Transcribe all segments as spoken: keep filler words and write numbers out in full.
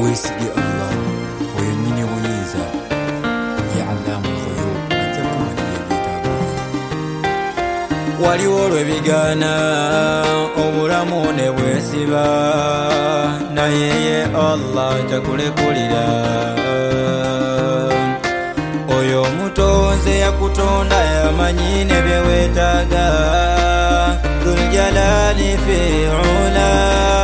wesige Allah oyo nyine buyinza ya Allamul Ghuyub atakumanya ebitabo. Waliwo lwebigaana obulamu ne bwesiba naye ye Allah takulekulira. Oyo omutonze yakutonda yamanyi ne bye weetaaga Dhul Jalali fi'ula.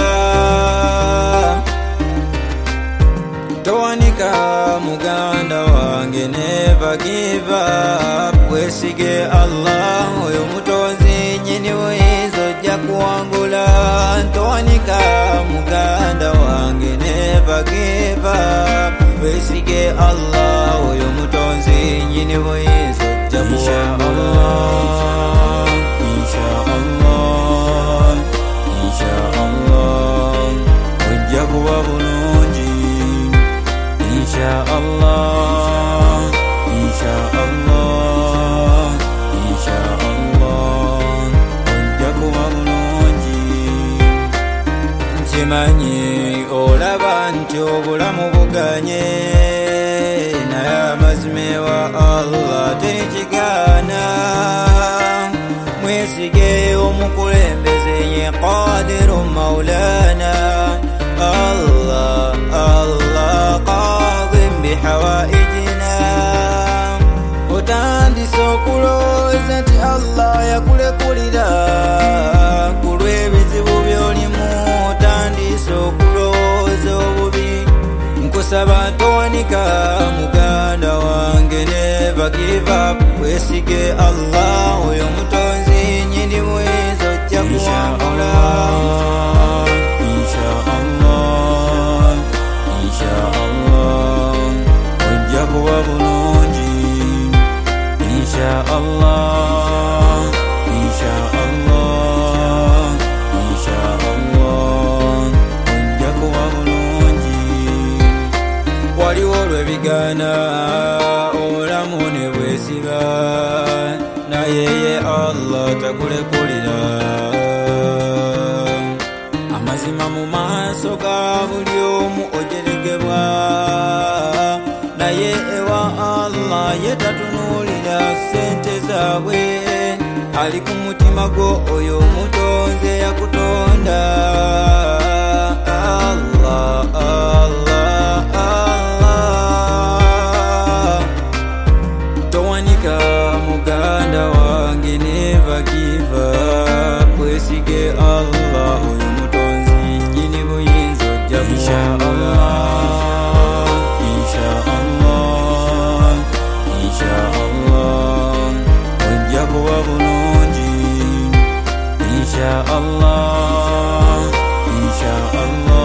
Towanika muganda wange, never give up, wesige Allah oyo mutonzi nyini buyinza ojja kuwangula. Towanika muganda wange, never give up, wesige Allah oyo mutonzi nyini buyinza ojja kuwangula. Inshallah, inshallah, ojja kuba bulungi. Inshallah, inshallah, inshallah, ojja kuba bulungi. Nkimanyi olaba nti obulamu buganye, naye amazima ewa Allah tekigaana. Mwesige omukulembeze ye Qadiru Maulana. Allah, Allah qadhim bihawaijina. Otandise okulowooza nti Allah yakulekulira kulw'ebizibu by'olimu. Otandise okulowooza obubi. Nkusaba towanika muganda wange, never give up, wesige Allah oyo mutonzi nyini buyinza ojja kuwangula. Inshallah, inshallah, ojja kuba bulungi. Inshallah, inshallah, inshallah, ojja kuba bulungi. Waliwo lwebigaana obulamu ne bwesiba naye ye Allah takulekulira. Amazima mu maaso ga buli omu ojeregebwa, naye ewa Allah ye tatunuulira ssente zaabwe. Ali ku mutima gwo oyo mutonze yakutonda. Allah, Allah, Allah. Towanika muganda wange, never give up, wesige Allah oyo mutonzi nyini buyinza ojja kuwangula. Inshallah, inshallah, ojja kuba bulungi. Inshallah, inshallah.